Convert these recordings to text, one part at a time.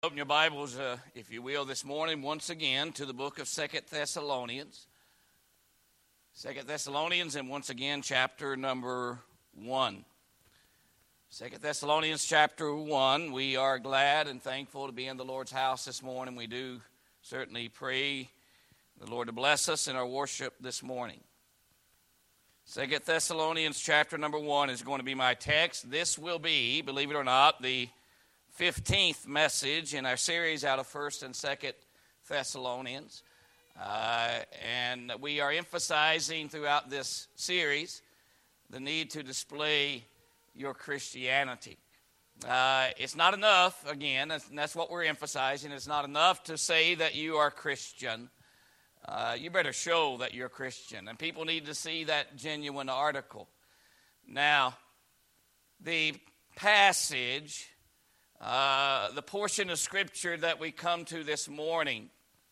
Open your Bibles, if you will, this morning once again to the book of 2 Thessalonians. 2 Thessalonians, and once again, chapter number 1. 2 Thessalonians chapter 1. We are glad and thankful to be in the Lord's house this morning. We do certainly pray the Lord to bless us in our worship this morning. 2 Thessalonians chapter number 1 is going to be my text. This will be, believe it or not, the 15th message in our series out of 1st and 2nd Thessalonians. And we are emphasizing throughout this series the need to display your Christianity. It's not enough, again, and that's what we're emphasizing. It's not enough to say that you are Christian. You better show that you're Christian. And people need to see that genuine article. Now, the passage, the portion of Scripture that we come to this morning,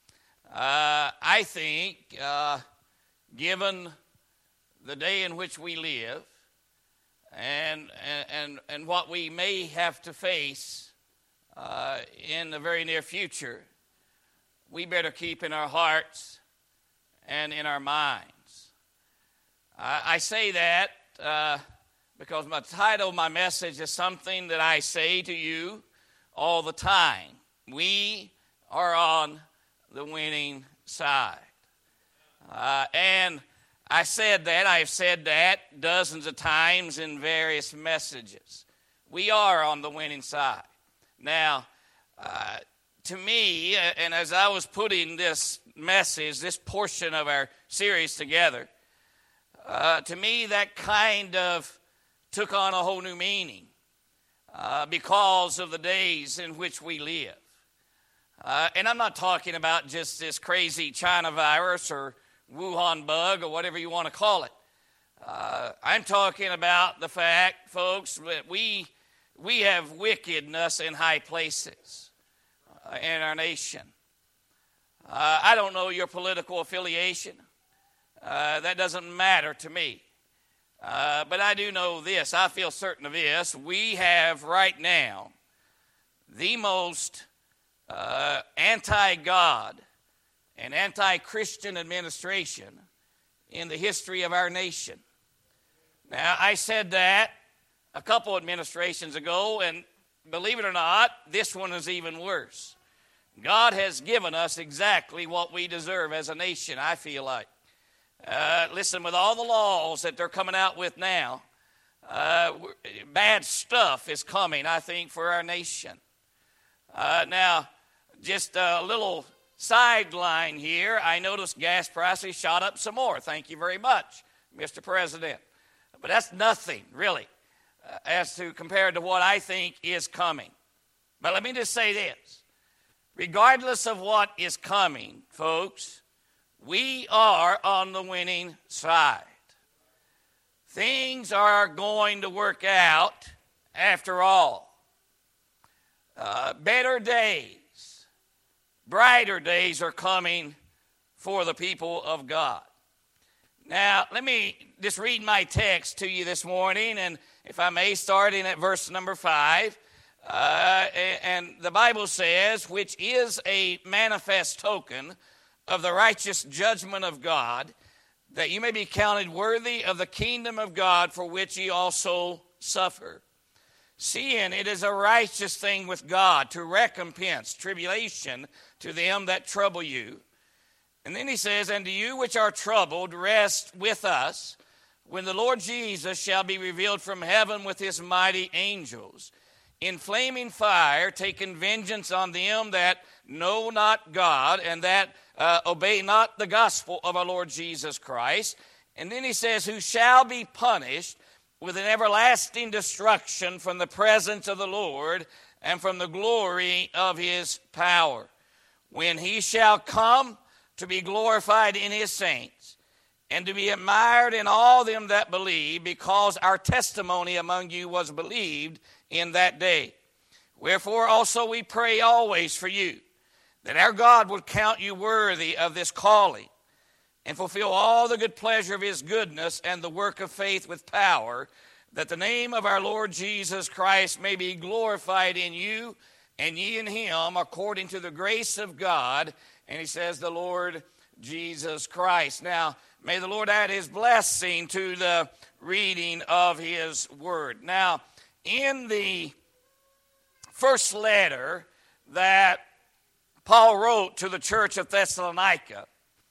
I think, given the day in which we live and what we may have to face in the very near future, we better keep in our hearts and in our minds. I say that because my title of my message is something that I say to you all the time. We are on the winning side. And I have said that dozens of times in various messages. We are on the winning side. Now, to me, and as I was putting this message, this portion of our series together, to me that kind of took on a whole new meaning because of the days in which we live. And I'm not talking about just this crazy China virus or Wuhan bug or whatever you want to call it. I'm talking about the fact, folks, that we have wickedness in high places in our nation. I don't know your political affiliation. That doesn't matter to me. But I do know this. I feel certain of this. We have right now the most anti-God and anti-Christian administration in the history of our nation. Now, I said that a couple administrations ago, and believe it or not, this one is even worse. God has given us exactly what we deserve as a nation, I feel like. Listen, with all the laws that they're coming out with now, bad stuff is coming, I think, for our nation. Now, just a little sideline here. I noticed gas prices shot up some more. Thank you very much, Mr. President. But that's nothing, really, as to compared to what I think is coming. But let me just say this. Regardless of what is coming, folks, we are on the winning side. Things are going to work out after all. Better days, brighter days are coming for the people of God. Now, let me just read my text to you this morning, and if I may, starting at verse number 5. And the Bible says, which is a manifest token of the righteous judgment of God, that you may be counted worthy of the kingdom of God, for which ye also suffer. Seeing it is a righteous thing with God to recompense tribulation to them that trouble you. And then he says, and to you which are troubled, rest with us, when the Lord Jesus shall be revealed from heaven with his mighty angels, in flaming fire, taking vengeance on them that know not God, and that obey not the gospel of our Lord Jesus Christ. And then he says, who shall be punished with an everlasting destruction from the presence of the Lord and from the glory of his power, when he shall come to be glorified in his saints, and to be admired in all them that believe, because our testimony among you was believed in that day. Wherefore also we pray always for you, that our God would count you worthy of this calling, and fulfill all the good pleasure of his goodness and the work of faith with power, that the name of our Lord Jesus Christ may be glorified in you and ye in him according to the grace of God, and he says the Lord Jesus Christ. Now, may the Lord add his blessing to the reading of his word. Now, in the first letter that Paul wrote to the church of Thessalonica,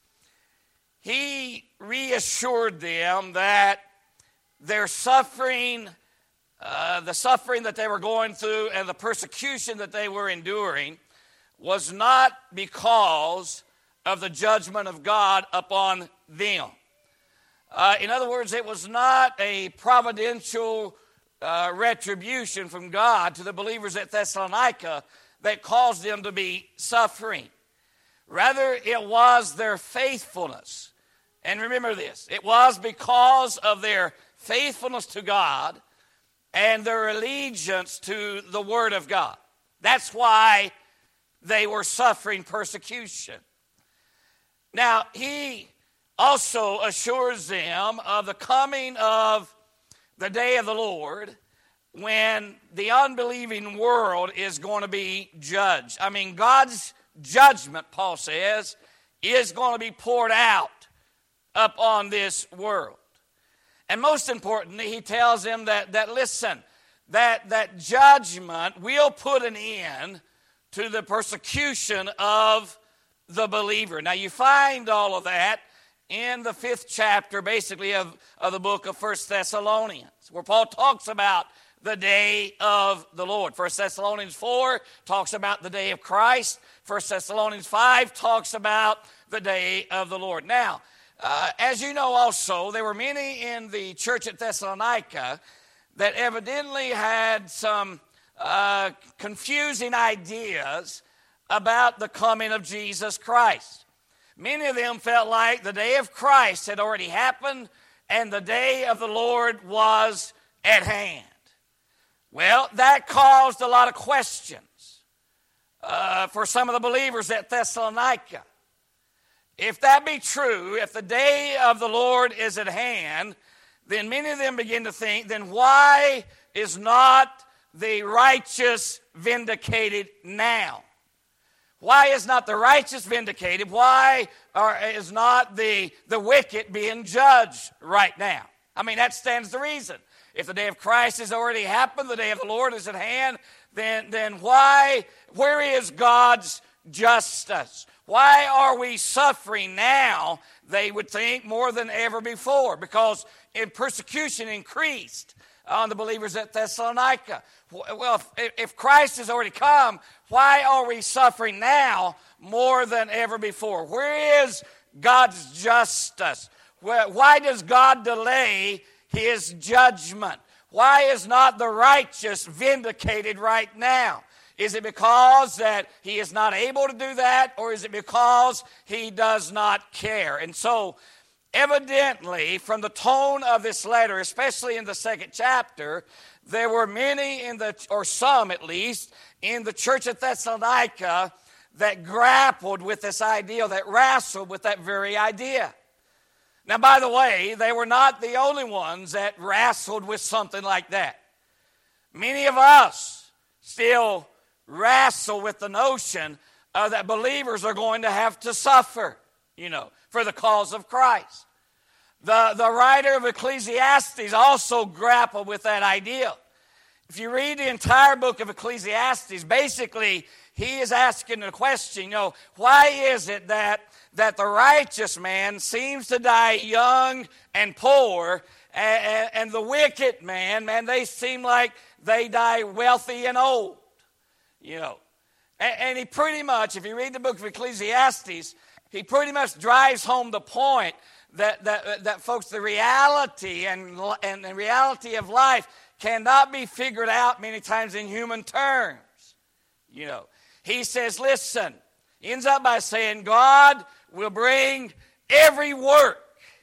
he reassured them that their suffering, the suffering that they were going through and the persecution that they were enduring was not because of the judgment of God upon them. In other words, it was not a providential retribution from God to the believers at Thessalonica that caused them to be suffering. Rather, it was their faithfulness. And remember this, it was because of their faithfulness to God and their allegiance to the Word of God. That's why they were suffering persecution. Now, he also assures them of the coming of the day of the Lord when the unbelieving world is going to be judged. I mean, God's judgment, Paul says, is going to be poured out upon this world. And most importantly, he tells them that listen, that judgment will put an end to the persecution of the believer. Now, you find all of that in the 5th chapter, basically, of the book of 1 Thessalonians, where Paul talks about the day of the Lord. 1 Thessalonians 4 talks about the day of Christ. 1 Thessalonians 5 talks about the day of the Lord. Now, as you know also, there were many in the church at Thessalonica that evidently had some confusing ideas about the coming of Jesus Christ. Many of them felt like the day of Christ had already happened and the day of the Lord was at hand. Well, that caused a lot of questions for some of the believers at Thessalonica. If that be true, if the day of the Lord is at hand, then many of them begin to think, then why is not the righteous vindicated now? Why is not the righteous vindicated? Why is not the wicked being judged right now? I mean, that stands to reason. If the day of Christ has already happened, the day of the Lord is at hand, then where is God's justice? Why are we suffering now, they would think, more than ever before? Because persecution increased on the believers at Thessalonica. Well, if Christ has already come, why are we suffering now more than ever before? Where is God's justice? Why does God delay his judgment? Why is not the righteous vindicated right now? Is it because that he is not able to do that, or is it because he does not care? And so, evidently, from the tone of this letter, especially in the 2nd chapter, there were many or some at least, in the church at Thessalonica that grappled with this idea, that wrestled with that very idea. Now, by the way, they were not the only ones that wrestled with something like that. Many of us still wrestle with the notion that believers are going to have to suffer, for the cause of Christ. The writer of Ecclesiastes also grappled with that idea. If you read the entire book of Ecclesiastes, basically he is asking the question, why is it that the righteous man seems to die young and poor, and the wicked man, they seem like they die wealthy and old? And he pretty much, if you read the book of Ecclesiastes, he pretty much drives home the point that folks, the reality and the reality of life cannot be figured out many times in human terms. He says, listen, he ends up by saying, God will bring every work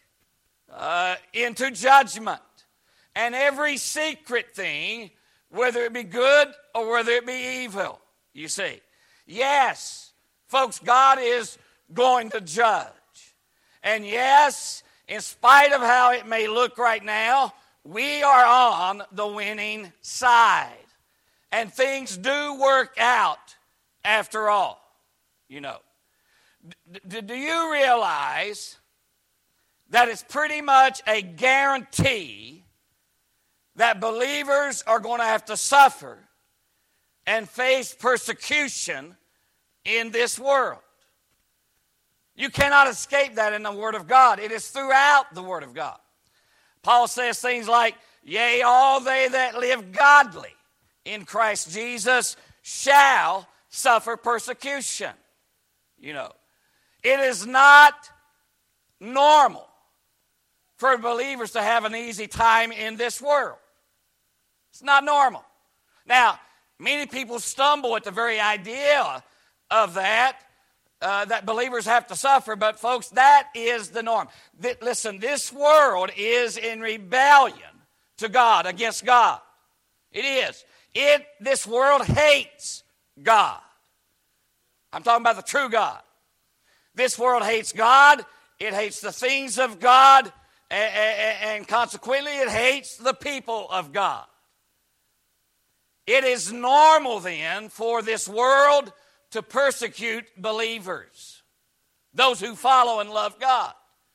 into judgment, and every secret thing, whether it be good or whether it be evil, you see. Yes, folks, God is going to judge. And yes, in spite of how it may look right now, we are on the winning side. And things do work out after all, you know. Do you realize that it's pretty much a guarantee that believers are going to have to suffer and face persecution in this world? You cannot escape that in the Word of God. It is throughout the Word of God. Paul says things like, yea, all they that live godly in Christ Jesus shall suffer persecution. You know, it is not normal for believers to have an easy time in this world. It's not normal. Now, many people stumble at the very idea of that believers have to suffer, but folks, that is the norm. Listen, this world is in rebellion to God, against God. It is. This world hates God. I'm talking about the true God. This world hates God. It hates the things of God, and consequently, it hates the people of God. It is normal then for this world to persecute believers, those who follow and love God.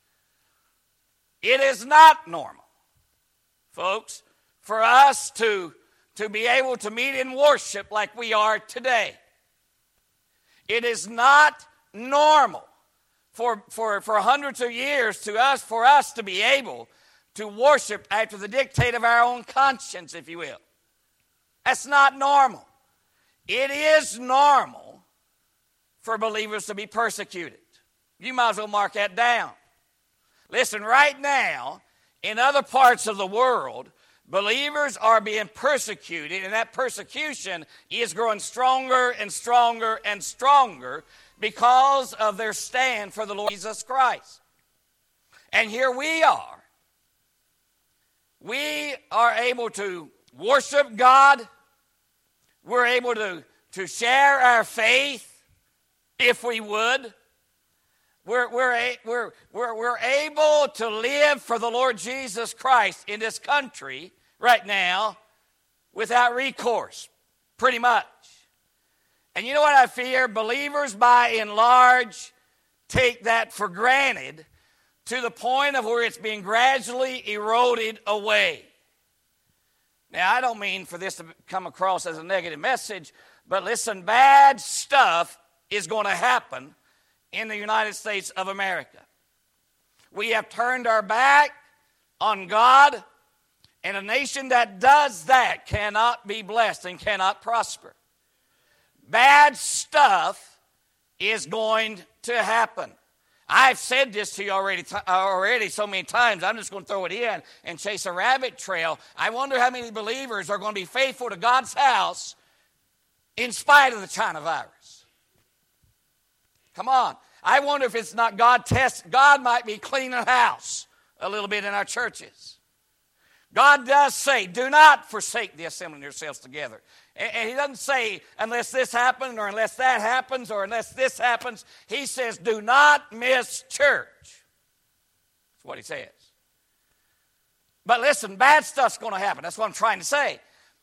It is not normal, folks, for us to be able to meet in worship like we are today. It is not normal for hundreds of years for us to be able to worship after the dictate of our own conscience, if you will. That's not normal. It is normal for believers to be persecuted. You might as well mark that down. Listen, right now, in other parts of the world, believers are being persecuted, and that persecution is growing stronger and stronger and stronger because of their stand for the Lord Jesus Christ. And here we are. We are able to worship God. We're able to share our faith if we would. We're able to live for the Lord Jesus Christ in this country right now without recourse, pretty much. And you know what I fear? Believers, by and large, take that for granted to the point of where it's being gradually eroded away. Now, I don't mean for this to come across as a negative message, but listen, bad stuff is going to happen in the United States of America. We have turned our back on God, and a nation that does that cannot be blessed and cannot prosper. Bad stuff is going to happen. I've said this to you already so many times. I'm just going to throw it in and chase a rabbit trail. I wonder how many believers are going to be faithful to God's house in spite of the China virus. Come on. I wonder if it's not God might be cleaning house a little bit in our churches. God does say, do not forsake the assembling yourselves together. And he doesn't say, unless this happens, or unless that happens, or unless this happens. He says, do not miss church. That's what he says. But listen, bad stuff's going to happen. That's what I'm trying to say.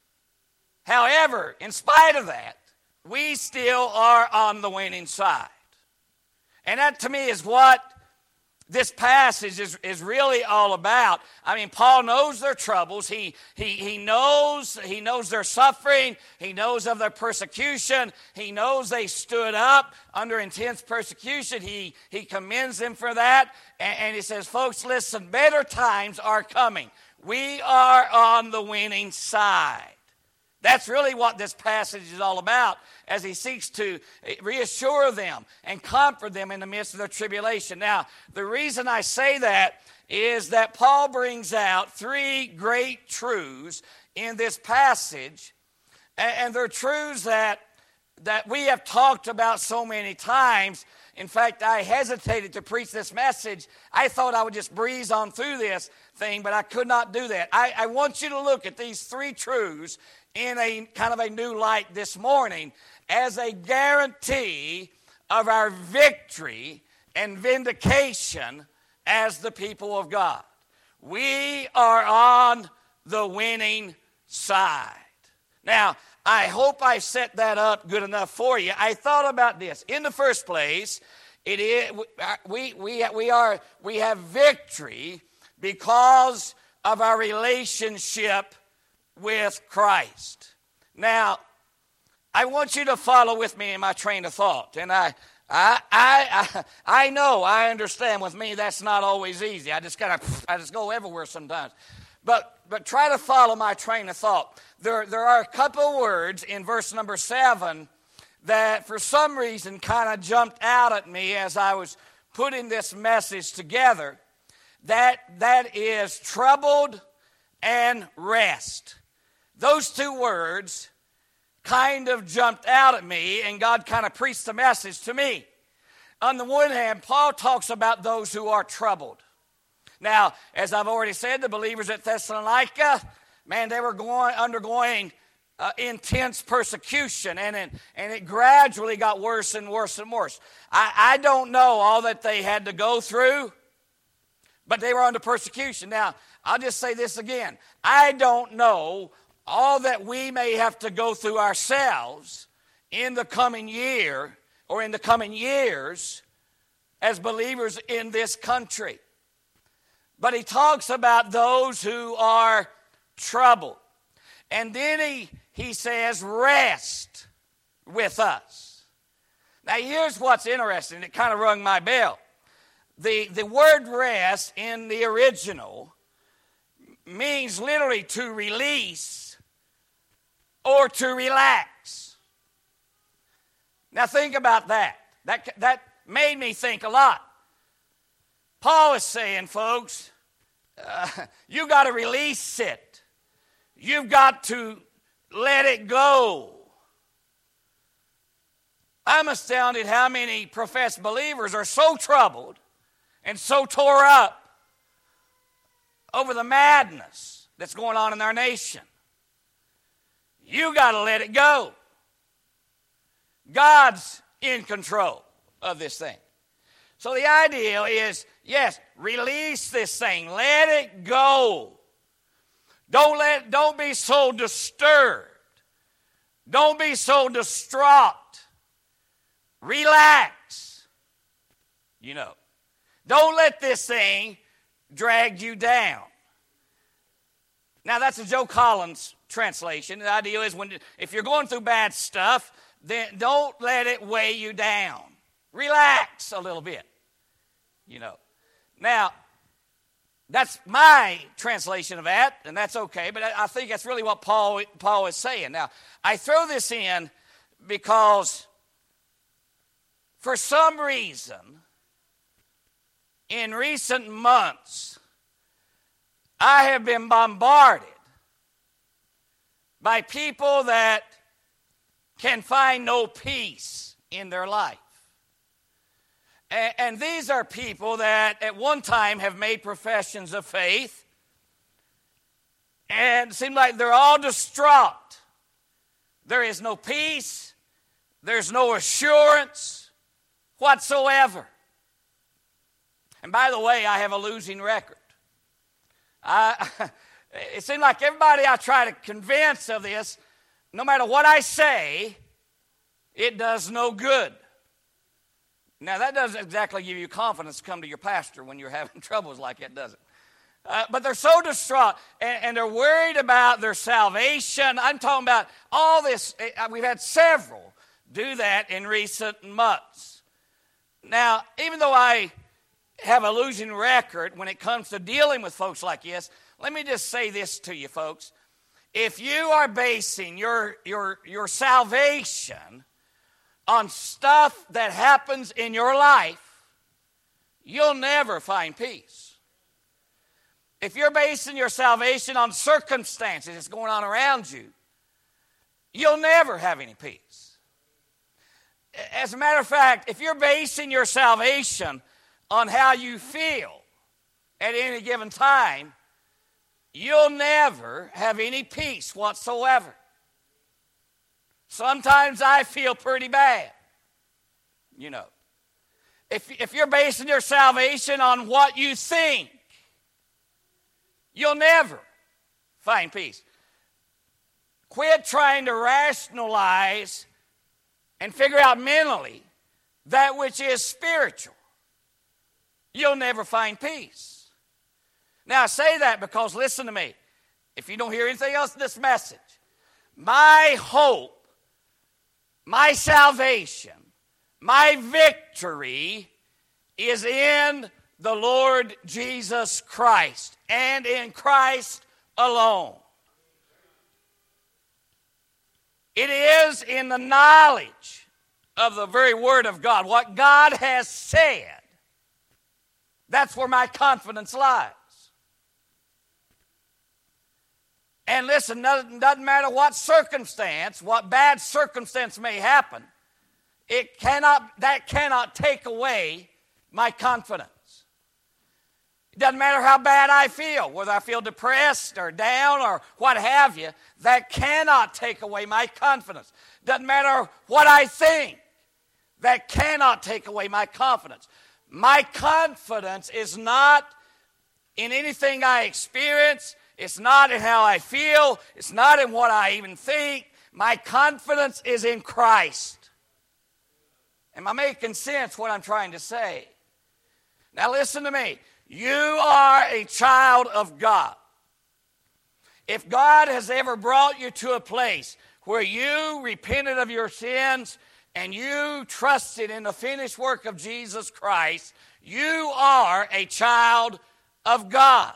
However, in spite of that, we still are on the winning side. And that, to me, is what this passage is really all about. I mean, Paul knows their troubles. He knows their suffering. He knows of their persecution. He knows they stood up under intense persecution. He commends them for that. And he says, folks, listen, better times are coming. We are on the winning side. That's really what this passage is all about, as he seeks to reassure them and comfort them in the midst of their tribulation. Now, the reason I say that is that Paul brings out three great truths in this passage, and they're truths that we have talked about so many times. In fact, I hesitated to preach this message. I thought I would just breeze on through this thing, but I could not do that. I want you to look at these three truths in a kind of a new light this morning as a guarantee of our victory and vindication as the people of God. We are on the winning side. Now, I hope I set that up good enough for you. I thought about this. In the first place, it is we have victory because of our relationship with Christ. Now, I want you to follow with me in my train of thought. And I know, I understand with me that's not always easy. I just go everywhere sometimes. But try to follow my train of thought. There are a couple words in verse number 7 that for some reason kind of jumped out at me as I was putting this message together. That is troubled and rest. Those two words kind of jumped out at me, and God kind of preached the message to me. On the one hand, Paul talks about those who are troubled. Now, as I've already said, the believers at Thessalonica, man, they were undergoing intense persecution, and it gradually got worse and worse and worse. I don't know all that they had to go through, but they were under persecution. Now, I'll just say this again. I don't know all that we may have to go through ourselves in the coming year or in the coming years as believers in this country. But he talks about those who are troubled. And then he says, rest with us. Now here's what's interesting. It kind of rung my bell. The word rest in the original means literally to release or to relax. Now think about that. That made me think a lot. Paul is saying, folks, you got to release it. You've got to let it go. I'm astounded how many professed believers are so troubled and so tore up over the madness that's going on in our nation. You got to let it go. God's in control of this thing. So the idea is, yes, release this thing. Let it go. Don't be so disturbed. Don't be so distraught. Relax. You know. Don't let this thing drag you down. Now that's a Joe Collins translation. The idea is if you're going through bad stuff, then don't let it weigh you down. Relax a little bit, you know. Now, that's my translation of that, and that's okay, but I think that's really what Paul is saying. Now, I throw this in because for some reason, in recent months, I have been bombarded by people that can find no peace in their life. And these are people that at one time have made professions of faith, and it seems like they're all distraught. There is no peace. There's no assurance whatsoever. And by the way, I have a losing record. It seems like everybody I try to convince of this, no matter what I say, it does no good. Now, that doesn't exactly give you confidence to come to your pastor when you're having troubles like that, does it? But they're so distraught, and they're worried about their salvation. I'm talking about all this. We've had several do that in recent months. Now, even though I have a losing record when it comes to dealing with folks like this, let me just say this to you, folks. If you are basing your salvation on stuff that happens in your life, you'll never find peace. If you're basing your salvation on circumstances that's going on around you, you'll never have any peace. As a matter of fact, if you're basing your salvation on how you feel at any given time, you'll never have any peace whatsoever. Sometimes I feel pretty bad, you know. If you're basing your salvation on what you think, you'll never find peace. Quit trying to rationalize and figure out mentally that which is spiritual. You'll never find peace. Now, I say that because, listen to me, if you don't hear anything else in this message, my hope, my salvation, my victory is in the Lord Jesus Christ and in Christ alone. It is in the knowledge of the very Word of God, what God has said. That's where my confidence lies. And listen, doesn't matter what circumstance, what bad circumstance may happen, that cannot take away my confidence. It doesn't matter how bad I feel, whether I feel depressed or down or what have you, that cannot take away my confidence. Doesn't matter what I think, that cannot take away my confidence. My confidence is not in anything I experience. It's not in how I feel. It's not in what I even think. My confidence is in Christ. Am I making sense what I'm trying to say? Now listen to me. You are a child of God. If God has ever brought you to a place where you repented of your sins and you trusted in the finished work of Jesus Christ, you are a child of God.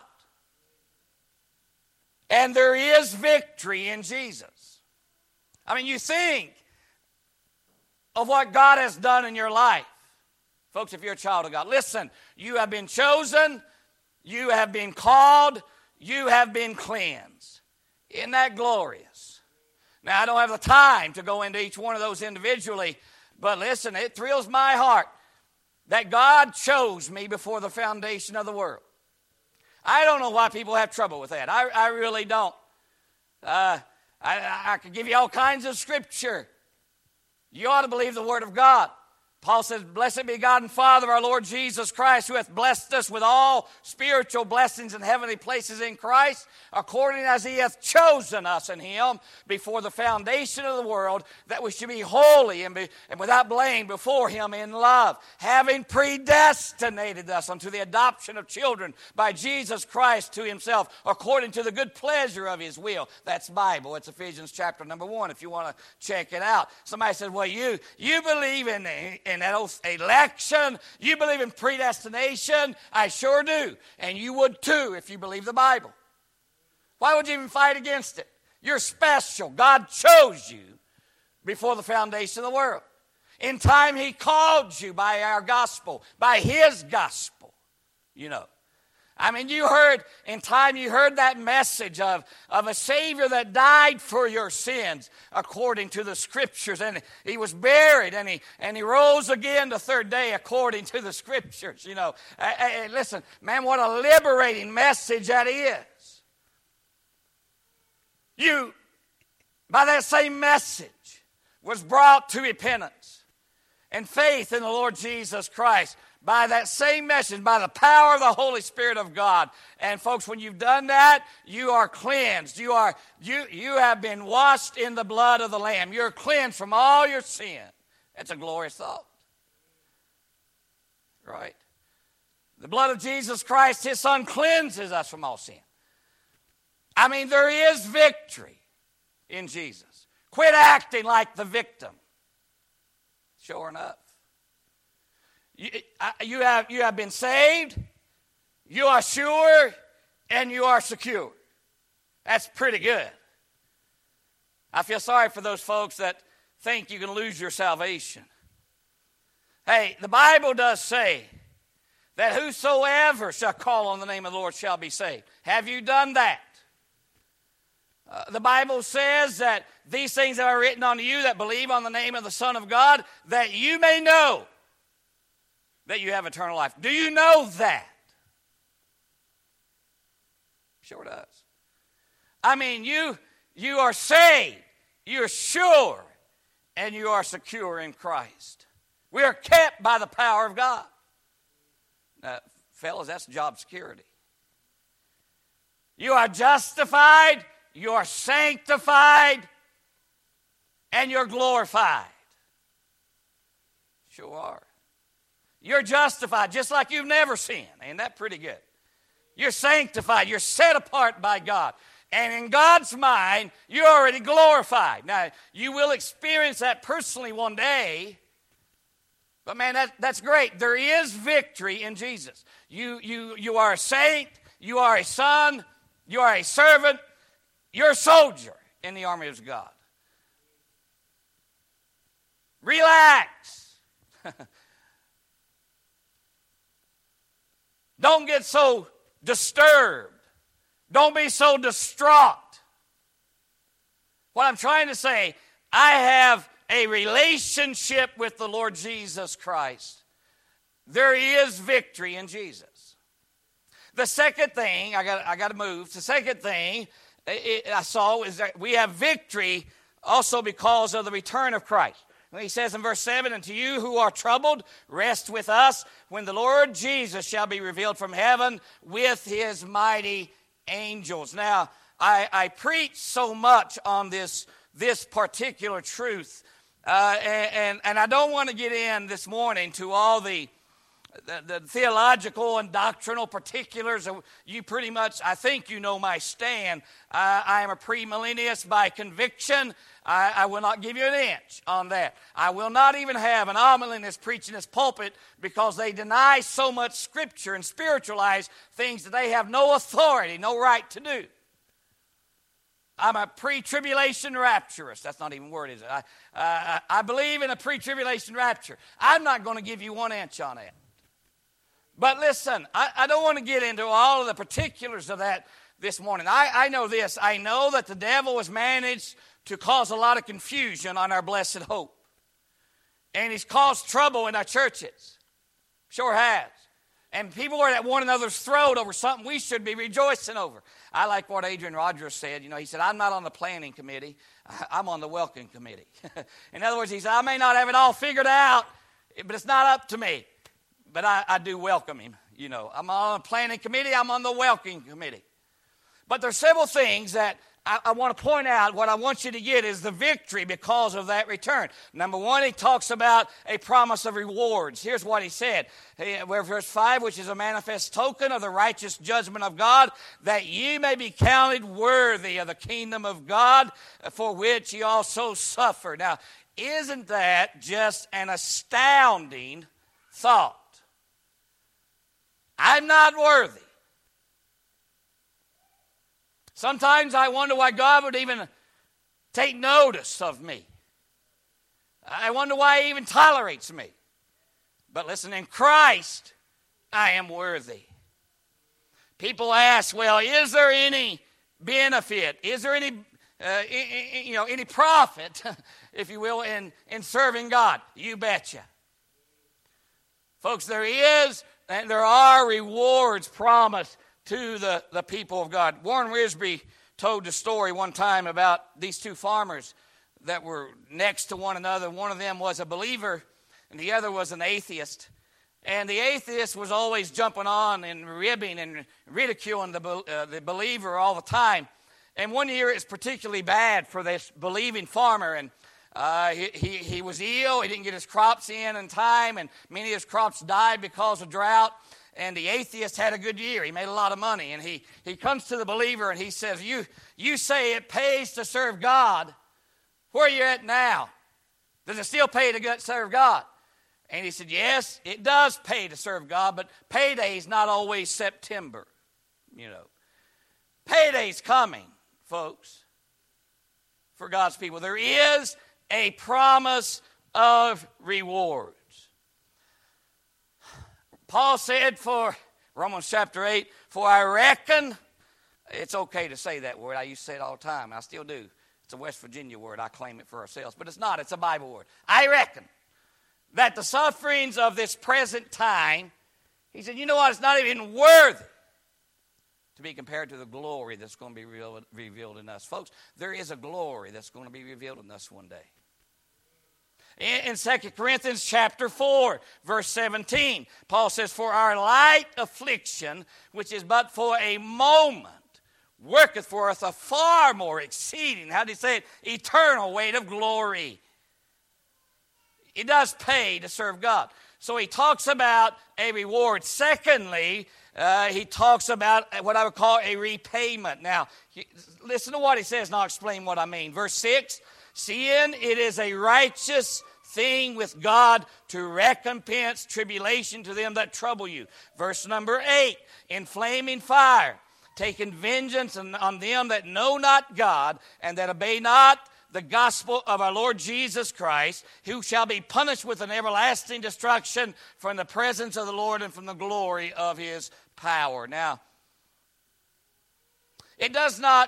And there is victory in Jesus. I mean, you think of what God has done in your life. Folks, if you're a child of God, listen, you have been chosen, you have been called, you have been cleansed. Isn't that glorious? Now, I don't have the time to go into each one of those individually, but listen, it thrills my heart that God chose me before the foundation of the world. I don't know why people have trouble with that. I really don't. I could give you all kinds of scripture. You ought to believe the Word of God. Paul says, "Blessed be God and Father of our Lord Jesus Christ, who hath blessed us with all spiritual blessings in heavenly places in Christ, according as he hath chosen us in him before the foundation of the world, that we should be holy and without blame before him in love, having predestinated us unto the adoption of children by Jesus Christ to himself, according to the good pleasure of his will." That's Bible. It's Ephesians chapter number 1, if you want to check it out. Somebody said, "Well, you believe in that election, you believe in predestination." I sure do. And you would too if you believe the Bible. Why would you even fight against it? You're special. God chose you before the foundation of the world. In time, he called you by our gospel, by his gospel, you know. I mean, you heard that message of a Savior that died for your sins according to the Scriptures. And he was buried and he rose again the third day according to the Scriptures, you know. Listen, man, what a liberating message that is. You, by that same message, was brought to repentance and faith in the Lord Jesus Christ. By that same message, by the power of the Holy Spirit of God. And folks, when you've done that, you are cleansed. You have been washed in the blood of the Lamb. You're cleansed from all your sin. That's a glorious thought. Right? The blood of Jesus Christ, his Son, cleanses us from all sin. I mean, there is victory in Jesus. Quit acting like the victim. Sure enough. You have been saved, you are sure, and you are secure. That's pretty good. I feel sorry for those folks that think you can lose your salvation. Hey, the Bible does say that whosoever shall call on the name of the Lord shall be saved. Have you done that? The Bible says that these things are written unto you that believe on the name of the Son of God, that you may know that you have eternal life. Do you know that? Sure does. I mean, you are saved, you're sure, and you are secure in Christ. We are kept by the power of God. Now, fellas, that's job security. You are justified, you're sanctified, and you're glorified. Sure are. You're justified just like you've never sinned. Ain't that pretty good? You're sanctified. You're set apart by God. And in God's mind, you're already glorified. Now, you will experience that personally one day. But man, that's great. There is victory in Jesus. You are a saint. You are a son. You are a servant. You're a soldier in the army of God. Relax. Don't get so disturbed. Don't be so distraught. What I'm trying to say, I have a relationship with the Lord Jesus Christ. There is victory in Jesus. The second thing, I got to move. The second thing I saw is that we have victory also because of the return of Christ. He says in verse 7, "And to you who are troubled, rest with us when the Lord Jesus shall be revealed from heaven with his mighty angels." Now, I preach so much on this particular truth, and I don't want to get in this morning to all the theological and doctrinal particulars. You pretty much, I think you know my stand. I am a premillennialist by conviction. I will not give you an inch on that. I will not even have an amillennialist preach in this pulpit because they deny so much Scripture and spiritualize things that they have no authority, no right to do. I'm a pre-tribulation rapturist. That's not even a word, is it? I believe in a pre-tribulation rapture. I'm not going to give you 1 inch on it. But listen, I don't want to get into all of the particulars of that this morning. I know this. I know that the devil has managed to cause a lot of confusion on our blessed hope. And he's caused trouble in our churches. Sure has. And people are at one another's throat over something we should be rejoicing over. I like what Adrian Rogers said. He said, "I'm not on the planning committee. I'm on the welcome committee." In other words, he said, "I may not have it all figured out, but it's not up to me. But I do welcome him. I'm on the planning committee. I'm on the welcome committee." But there's several things that I want to point out. What I want you to get is the victory because of that return. Number one, he talks about a promise of rewards. Here's what he said. Verse 5, "Which is a manifest token of the righteous judgment of God, that ye may be counted worthy of the kingdom of God, for which ye also suffer." Now, isn't that just an astounding thought? I'm not worthy. Sometimes I wonder why God would even take notice of me. I wonder why he even tolerates me. But listen, in Christ, I am worthy. People ask, well, is there any benefit? Is there any profit, if you will, in serving God? You betcha. Folks, there is and there are rewards promised to the people of God. Warren Wiersbe told the story one time about these two farmers that were next to one another. One of them was a believer, and the other was an atheist. And the atheist was always jumping on and ribbing and ridiculing the believer all the time. And one year it was particularly bad for this believing farmer, and he was ill. He didn't get his crops in time, and many of his crops died because of drought. And the atheist had a good year. He made a lot of money. And he comes to the believer and he says, you say it pays to serve God. Where are you at now? Does it still pay to serve God? And he said, yes, it does pay to serve God, but payday's not always September. Payday's coming, folks, for God's people. There is a promise of rewards. Paul said for Romans chapter 8, "For I reckon," it's okay to say that word. I used to say it all the time. I still do. It's a West Virginia word. I claim it for ourselves. But it's not. It's a Bible word. "I reckon that the sufferings of this present time," he said, "you know what? It's not even worthy to be compared to the glory that's going to be revealed in us." Folks, there is a glory that's going to be revealed in us one day. In 2 Corinthians chapter 4, verse 17, Paul says, "For our light affliction, which is but for a moment, worketh for us a far more exceeding, how do you say it, eternal weight of glory. It does pay to serve God. So he talks about a reward. Secondly, he talks about what I would call a repayment. Now, listen to what he says, and I'll explain what I mean. Verse 6, seeing it is a righteous thing with God to recompense tribulation to them that trouble you. Verse number 8, in flaming fire, taking vengeance on them that know not God, and that obey not the gospel of our Lord Jesus Christ, who shall be punished with an everlasting destruction from the presence of the Lord and from the glory of his power. Now, it does not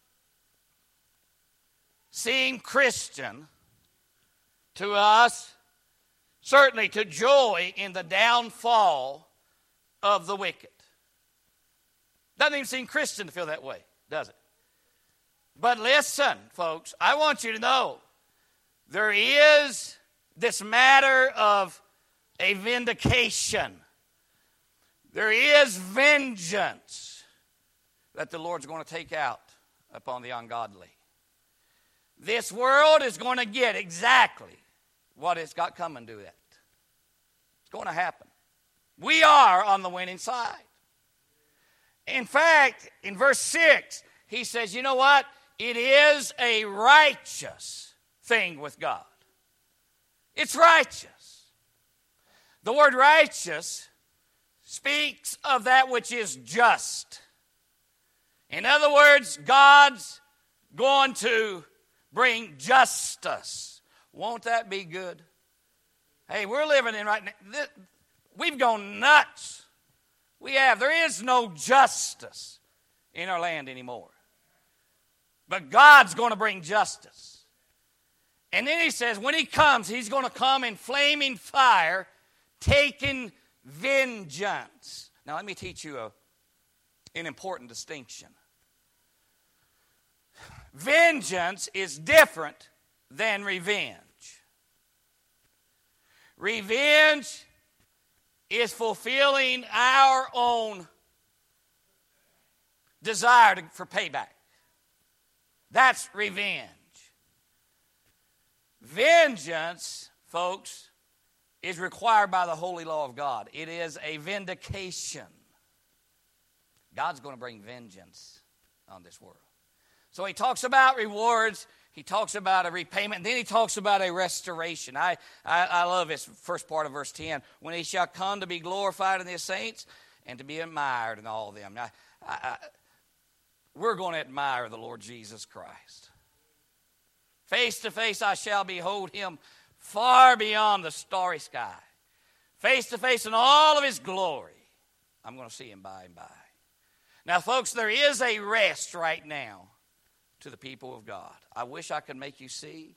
seem Christian to us, certainly, to joy in the downfall of the wicked. Doesn't even seem Christian to feel that way, does it? But listen, folks, I want you to know there is this matter of a vindication. There is vengeance that the Lord's going to take out upon the ungodly. This world is going to get exactly what it's got coming to it. It's going to happen. We are on the winning side. In fact, in verse 6, he says, you know what? It is a righteous thing with God. It's righteous. The word righteous speaks of that which is just. In other words, God's going to bring justice. Won't that be good? Hey, we're living in right now. We've gone nuts. We have. There is no justice in our land anymore. But God's going to bring justice. And then he says, when he comes, he's going to come in flaming fire, taking vengeance. Now, let me teach you an important distinction. Vengeance is different than revenge. Revenge is fulfilling our own desire for payback. That's revenge. Vengeance, folks, is required by the holy law of God. It is a vindication. God's going to bring vengeance on this world. So he talks about rewards. He talks about a repayment. And then he talks about a restoration. I love this first part of verse 10. When he shall come to be glorified in his saints and to be admired in all of them. Now, we're going to admire the Lord Jesus Christ. Face to face I shall behold him far beyond the starry sky. Face to face in all of his glory. I'm going to see him by and by. Now, folks, there is a rest right now to the people of God. I wish I could make you see.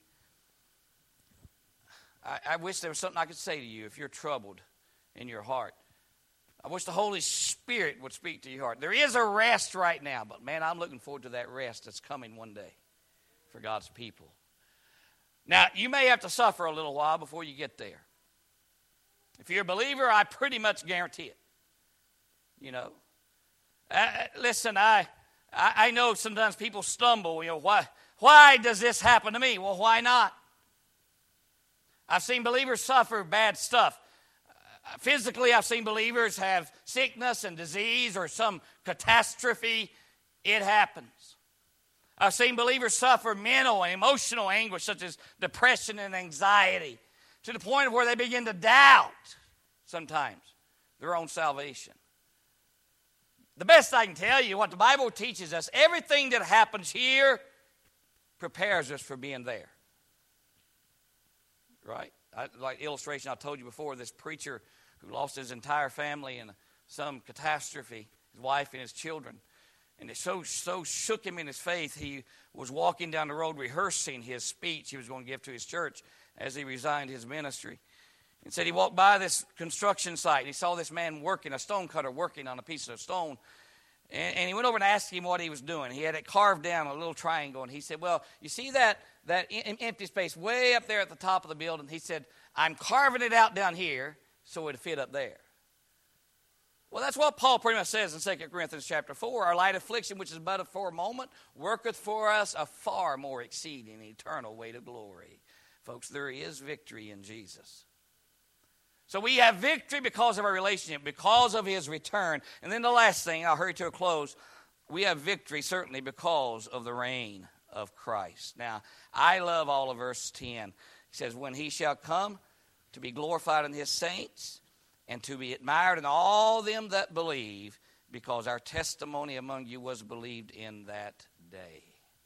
I wish there was something I could say to you if you're troubled in your heart. I wish the Holy Spirit would speak to your heart. There is a rest right now, but man, I'm looking forward to that rest that's coming one day for God's people. Now, you may have to suffer a little while before you get there. If you're a believer, I pretty much guarantee it. You know. Listen, I know sometimes people stumble. You know, why does this happen to me? Well, why not? I've seen believers suffer bad stuff. Physically, I've seen believers have sickness and disease or some catastrophe. It happens. I've seen believers suffer mental and emotional anguish, such as depression and anxiety, to the point of where they begin to doubt sometimes their own salvation. The best I can tell you, what the Bible teaches us, everything that happens here prepares us for being there. Right? Like the illustration I told you before, this preacher who lost his entire family in some catastrophe, his wife and his children. And it so shook him in his faith, he was walking down the road rehearsing his speech he was going to give to his church as he resigned his ministry. And said he walked by this construction site and he saw this man working, a stone cutter working on a piece of stone. And he went over and asked him what he was doing. He had it carved down, a little triangle. And he said, well, you see that empty space way up there at the top of the building? He said, I'm carving it out down here so it'll fit up there. Well, that's what Paul pretty much says in 2 Corinthians chapter 4. Our light affliction, which is but for a moment, worketh for us a far more exceeding eternal weight of glory. Folks, there is victory in Jesus. So we have victory because of our relationship, because of his return. And then the last thing, I'll hurry to a close, we have victory certainly because of the reign of Christ. Now, I love all of verse 10. He says, when he shall come to be glorified in his saints and to be admired in all them that believe, because our testimony among you was believed in that day.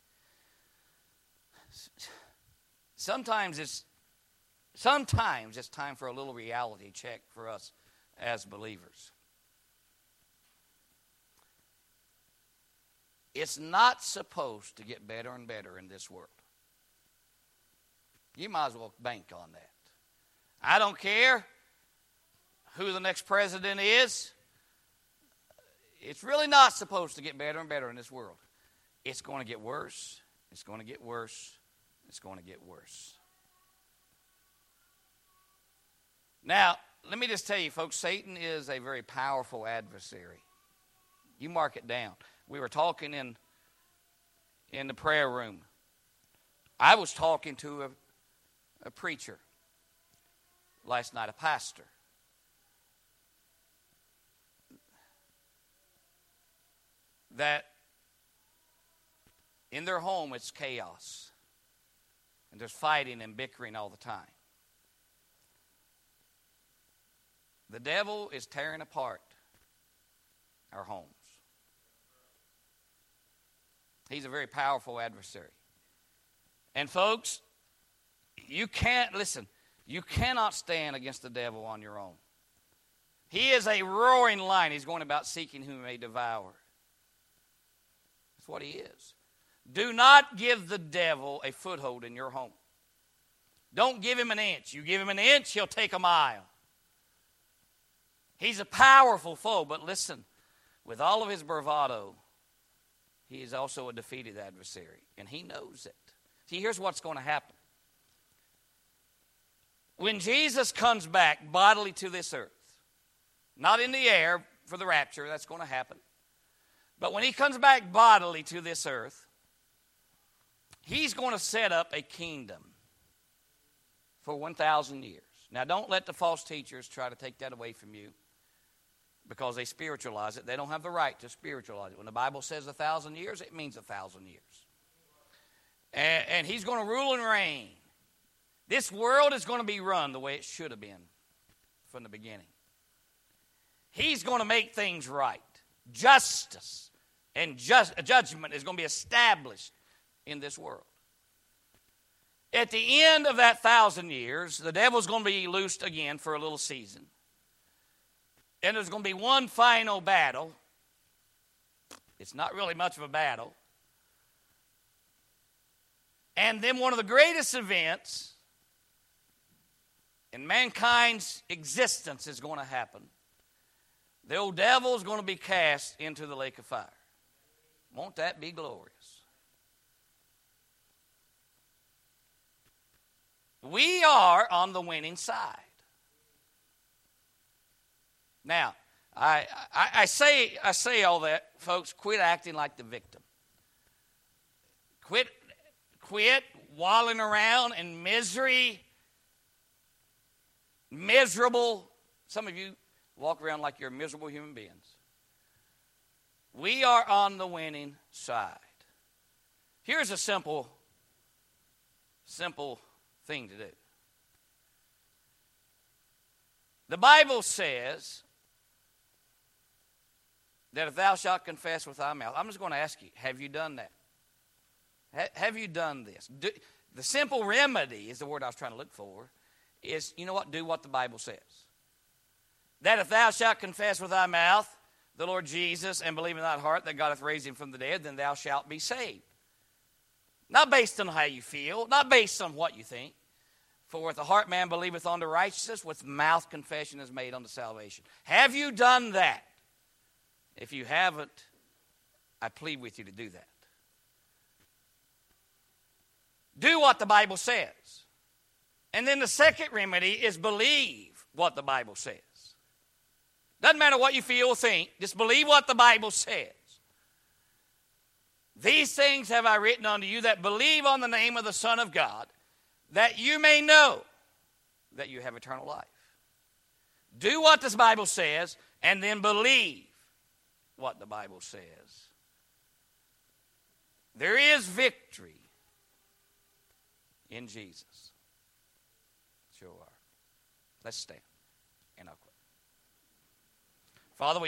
Sometimes it's time for a little reality check for us as believers. It's not supposed to get better and better in this world. You might as well bank on that. I don't care who the next president is. It's really not supposed to get better and better in this world. It's going to get worse. It's going to get worse. It's going to get worse. Now, let me just tell you, folks, Satan is a very powerful adversary. You mark it down. We were talking in the prayer room. I was talking to a preacher last night, a pastor. That in their home it's chaos. And there's fighting and bickering all the time. The devil is tearing apart our homes. He's a very powerful adversary. And folks, you cannot stand against the devil on your own. He is a roaring lion. He's going about seeking whom he may devour. That's what he is. Do not give the devil a foothold in your home. Don't give him an inch. You give him an inch, he'll take a mile. He's a powerful foe, but listen, with all of his bravado, he is also a defeated adversary, and he knows it. See, here's what's going to happen. When Jesus comes back bodily to this earth, not in the air for the rapture, that's going to happen, but when he comes back bodily to this earth, he's going to set up a kingdom for 1,000 years. Now, don't let the false teachers try to take that away from you because they spiritualize it. They don't have the right to spiritualize it. When the Bible says 1,000 years, it means 1,000 years. And he's going to rule and reign. This world is going to be run the way it should have been from the beginning. He's going to make things right. Justice and judgment is going to be established in this world. At the end of that 1,000 years, the devil's going to be loosed again for a little season. And there's going to be one final battle. It's not really much of a battle. And then one of the greatest events in mankind's existence is going to happen. The old devil is going to be cast into the lake of fire. Won't that be glorious? We are on the winning side. Now, I say all that, folks. Quit acting like the victim. Quit wallowing around in misery, miserable. Some of you walk around like you're miserable human beings. We are on the winning side. Here's a simple thing to do. The Bible says that if thou shalt confess with thy mouth, I'm just going to ask you, have you done that? Have you done this? The simple remedy is the word I was trying to look for, is, you know what? Do what the Bible says. That if thou shalt confess with thy mouth the Lord Jesus and believe in thy heart that God hath raised him from the dead, then thou shalt be saved. Not based on how you feel, not based on what you think. For with the heart man believeth unto righteousness, with mouth confession is made unto salvation. Have you done that? If you haven't, I plead with you to do that. Do what the Bible says. And then the second remedy is believe what the Bible says. Doesn't matter what you feel or think. Just believe what the Bible says. These things have I written unto you that believe on the name of the Son of God, that you may know that you have eternal life. Do what this Bible says, and then believe what the Bible says. There is victory in Jesus. Sure are. Let's stand, and I'll quit. Father, we